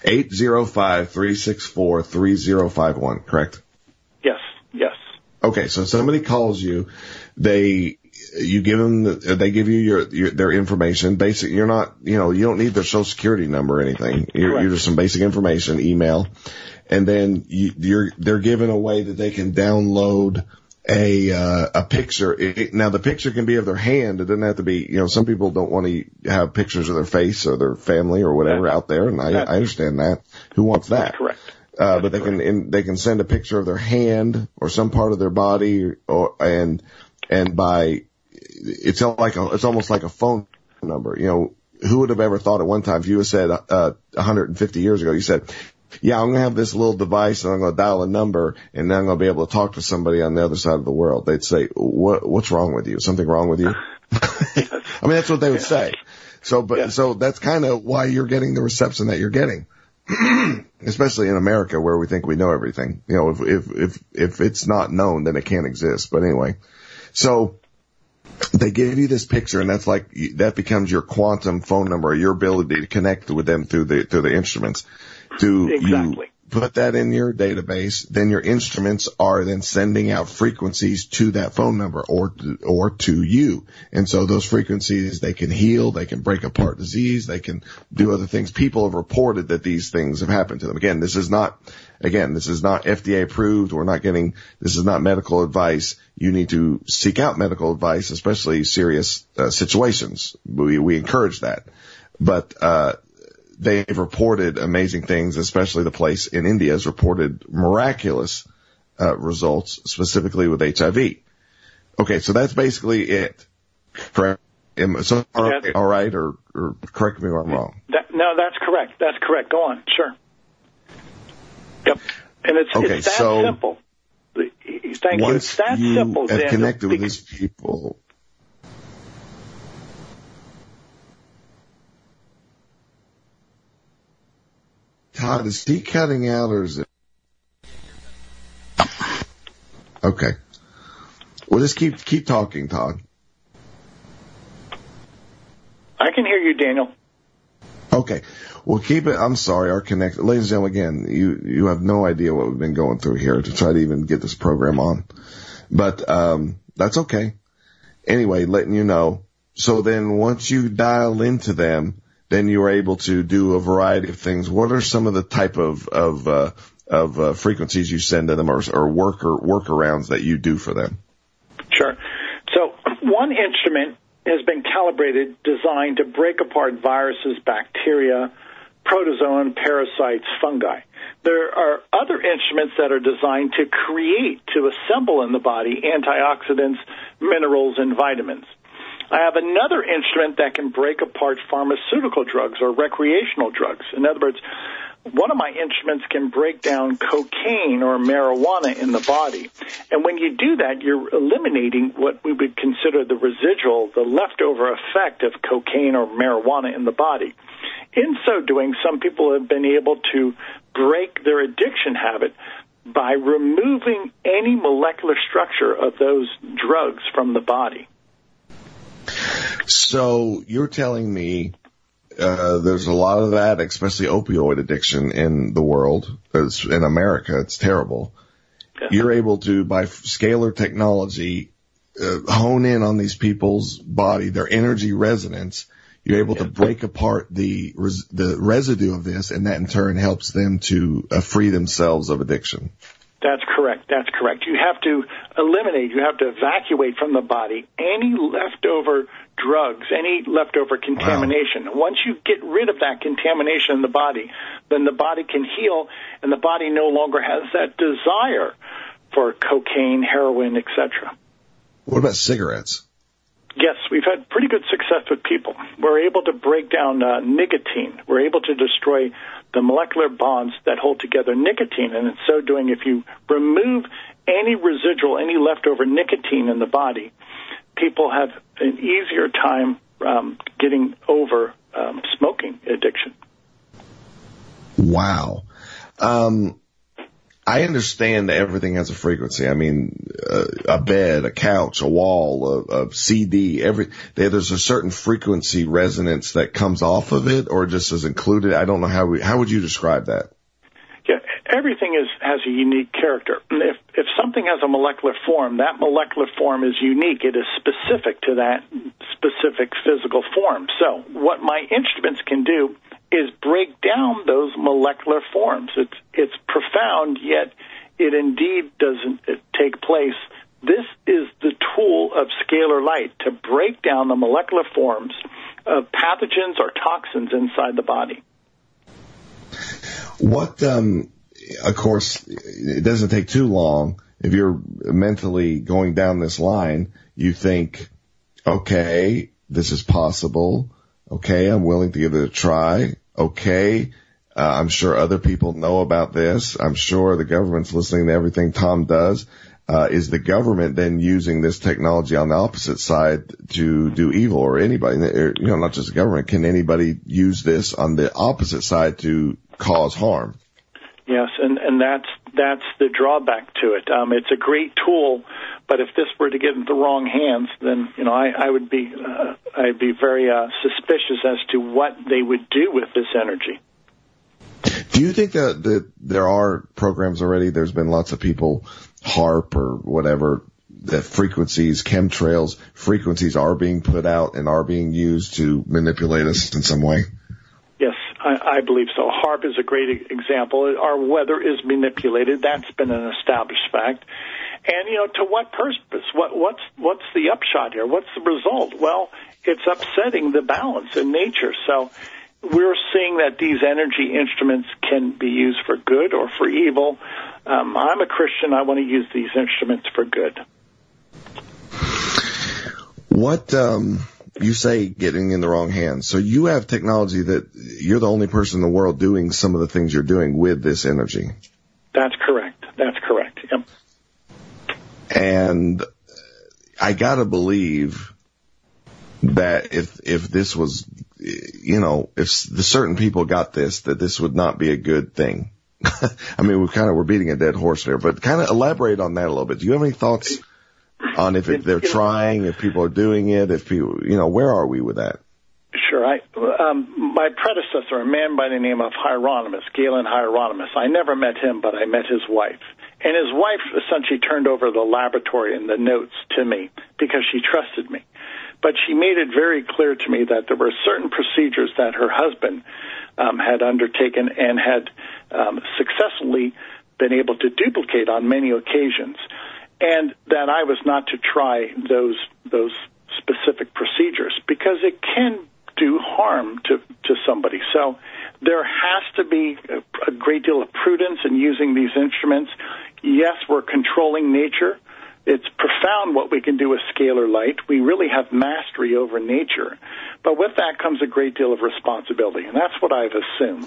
eight zero five, three six four, three zero five one, correct? Yes, yes. Okay, so somebody calls you, they, you give them, the, they give you your, your their information. Basic, you're not, you know, you don't need their social security number or anything. You're, you're just some basic information, email, and then you, you're they're given a way that they can download a uh, a picture. It, now the picture can be of their hand. It doesn't have to be, you know, some people don't want to have pictures of their face or their family or whatever That's, out there, and I, I understand that. Who wants that? That's correct. Uh, but they can, in, they can send a picture of their hand or some part of their body, or, and, and by, it's like a, it's almost like a phone number. You know, who would have ever thought at one time, if you had said, uh, one hundred fifty years ago, you said, yeah, I'm going to have this little device and I'm going to dial a number and then I'm going to be able to talk to somebody on the other side of the world. They'd say, what, what's wrong with you? Something wrong with you? I mean, that's what they would say. So, but, yeah. so that's kind of why you're getting the reception that you're getting. Especially in America where we think we know everything. You know, if, if, if, if it's not known, then it can't exist. But anyway, so they give you this picture and that's like, that becomes your quantum phone number, or your ability to connect with them through the, through the instruments. Do exactly. you put that in your database, then your instruments are then sending out frequencies to that phone number or, or to you. And so those frequencies, they can heal, they can break apart disease, they can do other things. People have reported that these things have happened to them. Again, this is not, again, this is not F D A approved. We're not getting, this is not medical advice. You need to seek out medical advice, especially serious uh, situations. We, we encourage that. But, uh, they've reported amazing things, especially the place in India has reported miraculous uh, results, specifically with H I V. Okay, so that's basically it. Correct? So, all right, all right or, or correct me if I'm wrong. That, no, that's correct. That's correct. Go on. Sure. Yep. And it's, okay, it's that so simple. Thank you. It's that you simple. Have Dan, connected with these people. Todd, is he cutting out or is it? Okay. Well, just keep, keep talking, Todd. I can hear you, Daniel. Okay. Well, keep it, I'm sorry, our connect, ladies and gentlemen, again, you, you have no idea what we've been going through here to try to even get this program on. But, um, that's okay. Anyway, letting you know. So then once you dial into them, then you are able to do a variety of things. What are some of the type of, of, uh, of, uh, frequencies you send to them or, or work or workarounds that you do for them? Sure. So one instrument has been calibrated, designed to break apart viruses, bacteria, protozoan, parasites, fungi. There are other instruments that are designed to create, to assemble in the body antioxidants, minerals, and vitamins. I have another instrument that can break apart pharmaceutical drugs or recreational drugs. In other words, one of my instruments can break down cocaine or marijuana in the body. And when you do that, you're eliminating what we would consider the residual, the leftover effect of cocaine or marijuana in the body. In so doing, some people have been able to break their addiction habit by removing any molecular structure of those drugs from the body. So you're telling me uh, there's a lot of that, especially opioid addiction in the world. It's, in America, it's terrible. Yeah. You're able to, by scalar technology, uh, hone in on these people's body, their energy resonance. You're able yeah. to break apart the res- the residue of this, and that in turn helps them to uh, free themselves of addiction. That's correct. That's correct. You have to eliminate, you have to evacuate from the body any leftover drugs, any leftover contamination. Wow. Once you get rid of that contamination in the body, then the body can heal, and the body no longer has that desire for cocaine, heroin, et cetera. What about cigarettes? Yes, we've had pretty good success with people. We're able to break down uh, nicotine. We're able to destroy the molecular bonds that hold together nicotine, and in so doing, if you remove any residual, any leftover nicotine in the body, people have an easier time um, getting over um, smoking addiction. Wow. Um, I understand that everything has a frequency. I mean, uh, a bed, a couch, a wall, a, a C D, every, there's a certain frequency resonance that comes off of it or just is included. I don't know how we, how would you describe that? Yeah, everything is, has a unique character. If, if something has a molecular form, that molecular form is unique. It is specific to that specific physical form. So what my instruments can do is break down those molecular forms. It's it's profound, yet it indeed doesn't take place. This is the tool of scalar light, to break down the molecular forms of pathogens or toxins inside the body. What, um, of course, it doesn't take too long. If you're mentally going down this line, you think, okay, this is possible. Okay, I'm willing to give it a try. Okay, uh, I'm sure other people know about this. I'm sure the government's listening to everything Tom does. Uh, is the government then using this technology on the opposite side to do evil, or anybody, you know, not just the government, can anybody use this on the opposite side to cause harm? Yes, and, and that's that's the drawback to it. Um, it's a great tool, but if this were to get into the wrong hands, then you know I, I would be uh, I'd be very uh, suspicious as to what they would do with this energy. Do you think that, that there are programs already? There's been lots of people, HAARP or whatever, that frequencies, chemtrails, frequencies are being put out and are being used to manipulate us in some way. Yes, I, I believe so. HAARP is a great example. Our weather is manipulated. That's been an established fact. And, you know, to what purpose? What, what's, what's the upshot here? What's the result? Well, it's upsetting the balance in nature. So we're seeing that these energy instruments can be used for good or for evil. Um, I'm a Christian. I want to use these instruments for good. What, um, you say getting in the wrong hands. So you have technology that you're the only person in the world doing some of the things you're doing with this energy. That's correct. That's correct. Yep. And I gotta believe that if, if this was, you know, if the certain people got this, that this would not be a good thing. I mean, we kind of, we're beating a dead horse there, but kind of elaborate on that a little bit. Do you have any thoughts on if it, they're trying, if people are doing it, if people, you know, where are we with that? Sure. I, um, my predecessor, a man by the name of Hieronymus, Galen Hieronymus, I never met him, but I met his wife. And his wife essentially turned over the laboratory and the notes to me because she trusted me. But she made it very clear to me that there were certain procedures that her husband um, had undertaken and had um, successfully been able to duplicate on many occasions, and that I was not to try those those specific procedures because it can do harm to, to somebody. So there has to be a, a great deal of prudence in using these instruments. Yes, we're controlling nature. It's profound what we can do with scalar light. We really have mastery over nature. But with that comes a great deal of responsibility, and that's what I've assumed.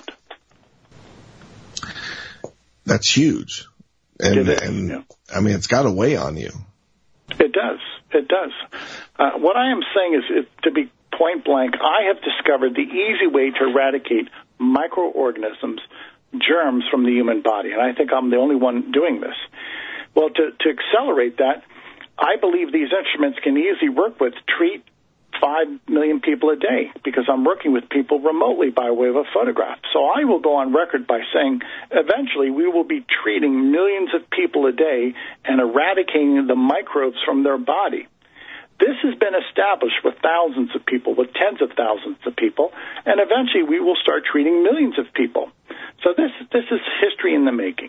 That's huge. And, it is, and yeah. I mean, it's got to weigh on you. It does. It does. Uh, what I am saying is, it, to be point blank, I have discovered the easy way to eradicate microorganisms, germs from the human body, and I think I'm the only one doing this. Well, to, to accelerate that, I believe these instruments can easily work with, treat five million people a day because I'm working with people remotely by way of a photograph. So I will go on record by saying eventually we will be treating millions of people a day and eradicating the microbes from their body. This has been established with thousands of people, with tens of thousands of people, and eventually we will start treating millions of people. So this this is history in the making.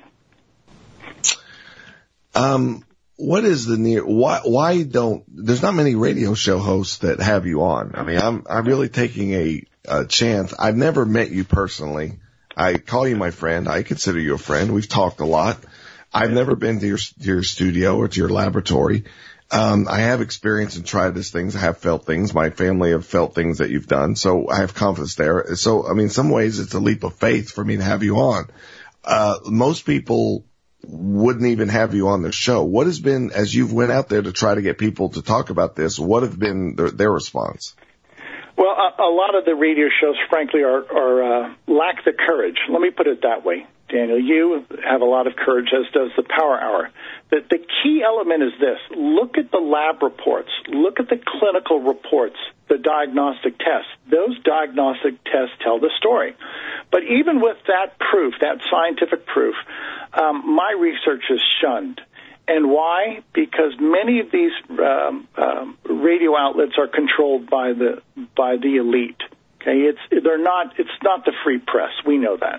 Um, what is the near, why, why don't, there's not many radio show hosts that have you on. I mean, I'm, I'm really taking a, a chance. I've never met you personally. I call you my friend. I consider you a friend. We've talked a lot. I've never been to your, to your studio or to your laboratory. Um, I have experience and tried these things. I have felt things. My family have felt things that you've done. So I have confidence there. So, I mean, in some ways it's a leap of faith for me to have you on. Uh, most people wouldn't even have you on the show. What has been, as you've went out there to try to get people to talk about this, what have been their, their response? Well, a, a lot of the radio shows, frankly, are, are uh, lack the courage. Let me put it that way. Daniel. You have a lot of courage, as does the Power Hour. The, the key element is this. Look at the lab reports. Look at the clinical reports, the diagnostic tests. Those diagnostic tests tell the story. But even with that proof, that scientific proof, um, my research is shunned. And why? Because many of these um, um, radio outlets are controlled by the by the elite. Okay, it's they're not. It's not the free press. We know that.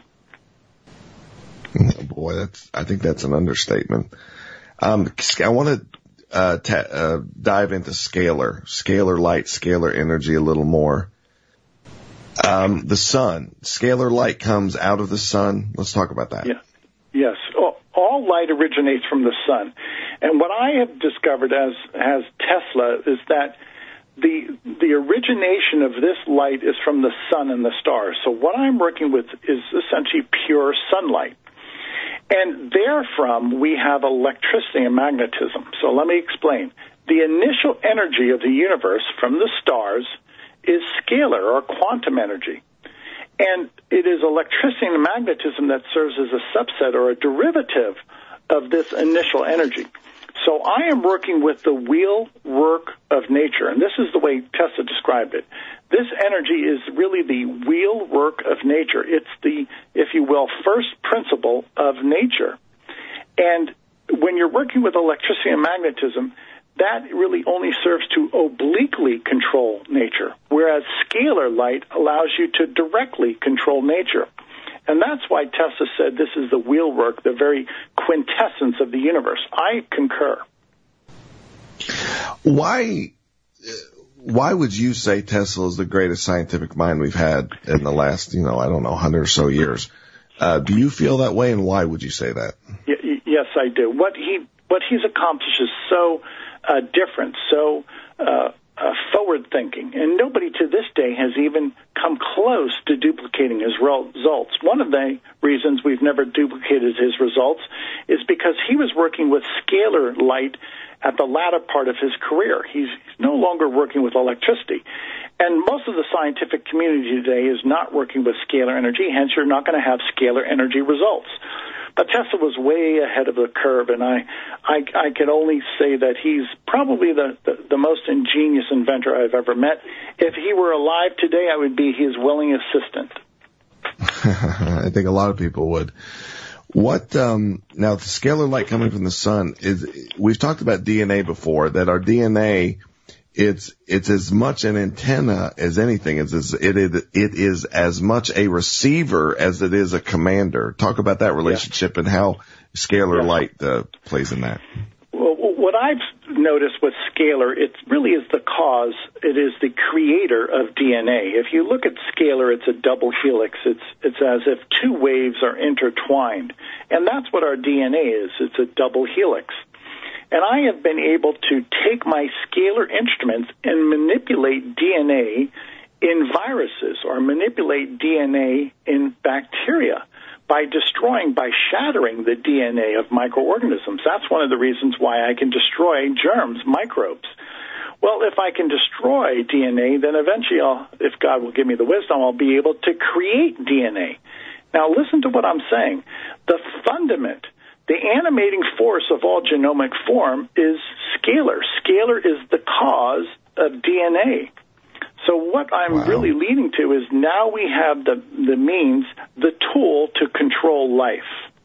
Oh boy, that's. I think that's an understatement. Um, I want to uh, ta- uh, dive into scalar, scalar light, scalar energy a little more. Um, the sun, scalar light comes out of the sun. Let's talk about that. Yeah. Yes. All, all light originates from the sun. And what I have discovered as, as Tesla is that the, the origination of this light is from the sun and the stars. So what I'm working with is essentially pure sunlight. And therefrom, we have electricity and magnetism. So let me explain. The initial energy of the universe from the stars is scalar or quantum energy. And it is electricity and magnetism that serves as a subset or a derivative of this initial energy. So I am working with the wheel work of nature, and this is the way Tesla described it. This energy is really the wheel work of nature. It's the, if you will, first principle of nature. And when you're working with electricity and magnetism, that really only serves to obliquely control nature, whereas scalar light allows you to directly control nature. And that's why Tesla said this is the wheelwork, the very quintessence of the universe. I concur. Why, why would you say Tesla is the greatest scientific mind we've had in the last, you know, I don't know, hundred or so years? Uh, do you feel that way, and why would you say that? Y- yes, I do. What he, what he's accomplished is so uh, different, so uh, uh, forward-thinking, and nobody to this day has even come close to duplicating his results. One of the reasons we've never duplicated his results is because he was working with scalar light at the latter part of his career. He's no longer working with electricity. And most of the scientific community today is not working with scalar energy, hence you're not going to have scalar energy results. But Tesla was way ahead of the curve, and I, I, I can only say that he's probably the, the, the most ingenious inventor I've ever met. If he were alive today, I would be his willing assistant. I think a lot of people would. What, um, now the scalar light coming from the sun is, we've talked about D N A before, that our D N A, it's, it's as much an antenna as anything. It's, as, it is, it is as much a receiver as it is a commander. Talk about that relationship yeah. and how scalar yeah. light, uh, plays in that. Well, what I've noticed with scalar, it really is the cause. It is the creator of D N A. If you look at scalar, it's a double helix. It's it's as if two waves are intertwined. And that's what our D N A is. It's a double helix. And I have been able to take my scalar instruments and manipulate D N A in viruses or manipulate D N A in bacteria by destroying, by shattering the D N A of microorganisms. That's one of the reasons why I can destroy germs, microbes. Well, if I can destroy D N A, then eventually, I'll, if God will give me the wisdom, I'll be able to create D N A. Now, listen to what I'm saying. The fundament, the animating force of all genomic form is scalar. Scalar is the cause of D N A. So what I'm wow. really leading to is now we have the, the means, the tool to control life.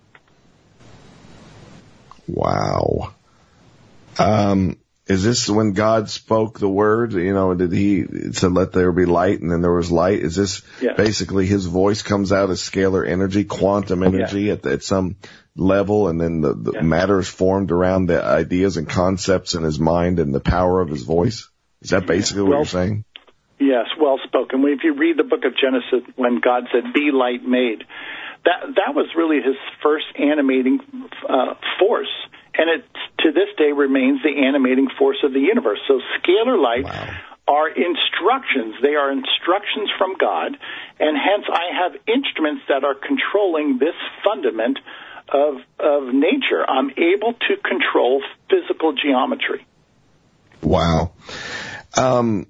Wow. Um, is this when God spoke the word? You know, did he said, let there be light, and then there was light? Is this yes. basically his voice comes out as scalar energy, quantum energy yes. at, at some level, and then the, the yes. matter is formed around the ideas and concepts in his mind and the power of his voice? Is that basically well, what you're saying? Yes, well spoken. If you read the book of Genesis, when God said, be light made, that that was really his first animating uh, force. And it, to this day, remains the animating force of the universe. So scalar light wow. are instructions. They are instructions from God. And hence, I have instruments that are controlling this fundament of, of nature. I'm able to control physical geometry. Wow. Um,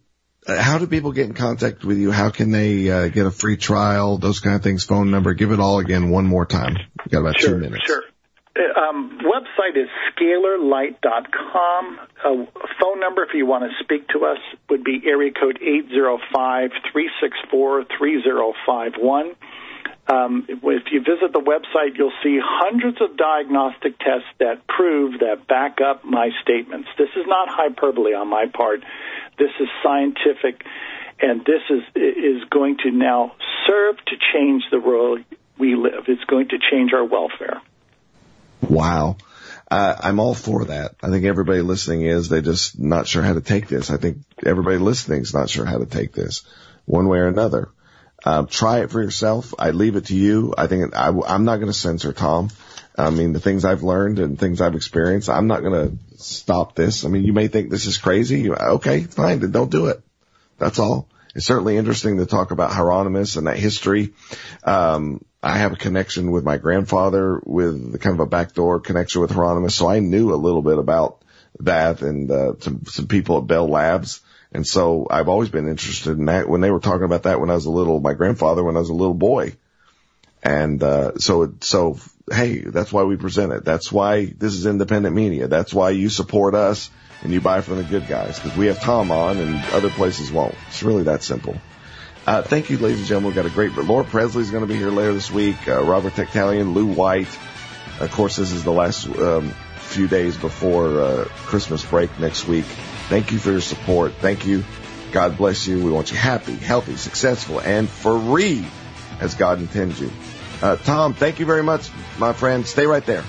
how do people get in contact with you? How can they uh, get a free trial? Those kind of things. Phone number. Give it all again one more time. We've got about sure, two minutes. Sure. Uh, um, website is scalar light dot com. Uh, phone number, if you want to speak to us, would be area code eight zero five, three six four, three zero five one. Um, if you visit the website, you'll see hundreds of diagnostic tests that prove, that back up my statements. This is not hyperbole on my part. This is scientific, and this is is going to now serve to change the world we live. It's going to change our welfare. Wow. Uh, I'm all for that. I think everybody listening is. They're just not sure how to take this. I think everybody listening is not sure how to take this one way or another. Uh, try it for yourself. I leave it to you. I think I, I'm not going to censor Tom. I mean, the things I've learned and things I've experienced, I'm not going to stop this. I mean, you may think this is crazy. Okay, fine, then don't do it. That's all. It's certainly interesting to talk about Hieronymus and that history. Um, I have a connection with my grandfather with kind of a backdoor connection with Hieronymus, so I knew a little bit about that and uh, some, some people at Bell Labs. And so I've always been interested in that. When they were talking about that when I was a little, my grandfather, when I was a little boy. And, uh, so, so, hey, that's why we present it. That's why this is independent media. That's why you support us and you buy from the good guys, because we have Tom on and other places won't. It's really that simple. Uh, thank you, ladies and gentlemen. We've got a great, Laura Presley's going to be here later this week. Uh, Robert Tectalian, Lou White. Of course, this is the last, um, few days before, uh, Christmas break next week. Thank you for your support. Thank you. God bless you. We want you happy, healthy, successful, and free as God intends you. Uh, Tom, thank you very much, my friend. Stay right there.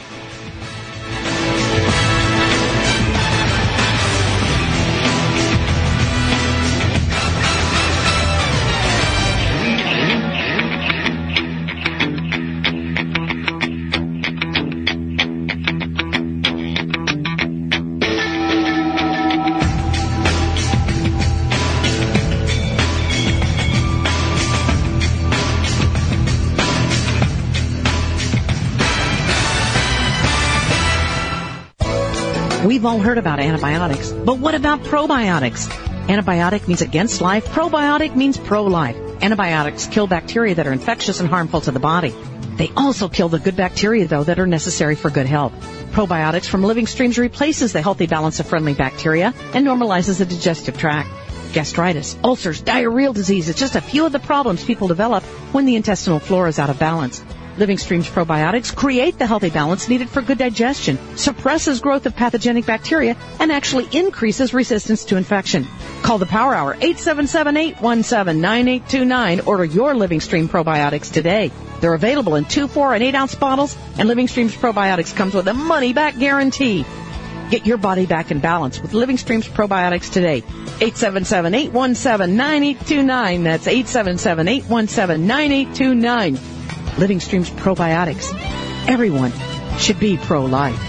We've all heard about antibiotics, but what about probiotics? Antibiotic means against life. Probiotic means pro-life. Antibiotics kill bacteria that are infectious and harmful to the body. They also kill the good bacteria, though, that are necessary for good health. Probiotics from Living Streams replaces the healthy balance of friendly bacteria and normalizes the digestive tract. Gastritis, ulcers, diarrheal disease, it's just a few of the problems people develop when the intestinal flora is out of balance. Living Streams probiotics create the healthy balance needed for good digestion, suppresses growth of pathogenic bacteria, and actually increases resistance to infection. Call the Power Hour, eight seven seven, eight one seven, nine eight two nine. Order your Living Stream probiotics today. They're available in two, four, and eight ounce bottles, and Living Streams probiotics comes with a money-back guarantee. Get your body back in balance with Living Streams probiotics today. eight seven seven, eight one seven, nine eight two nine. That's eight seven seven, eight one seven, nine eight two nine. Living Streams probiotics. Everyone should be pro-life.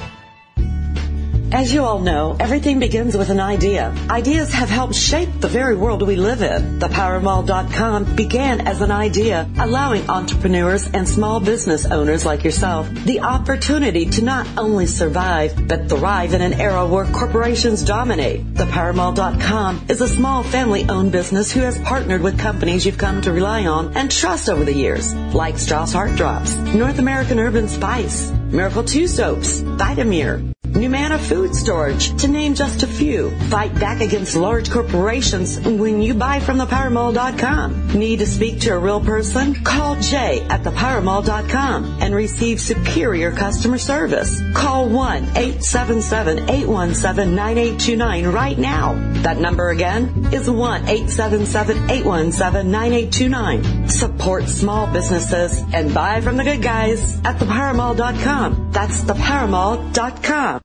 As you all know, everything begins with an idea. Ideas have helped shape the very world we live in. The power mall dot com began as an idea, allowing entrepreneurs and small business owners like yourself the opportunity to not only survive, but thrive in an era where corporations dominate. The power mall dot com is a small family-owned business who has partnered with companies you've come to rely on and trust over the years, like Strauss Heart Drops, North American Herb and Spice, Miracle two Soaps, Vitamir, Numana Food Storage, to name just a few. Fight back against large corporations when you buy from the power mall dot com. Need to speak to a real person? Call Jay at the power mall dot com and receive superior customer service. Call one eight seven seven, eight one seven, nine eight two nine right now. That number again is one eight seven seven, eight one seven, nine eight two nine. Support small businesses and buy from the good guys at the power mall dot com. That's the power mall dot com.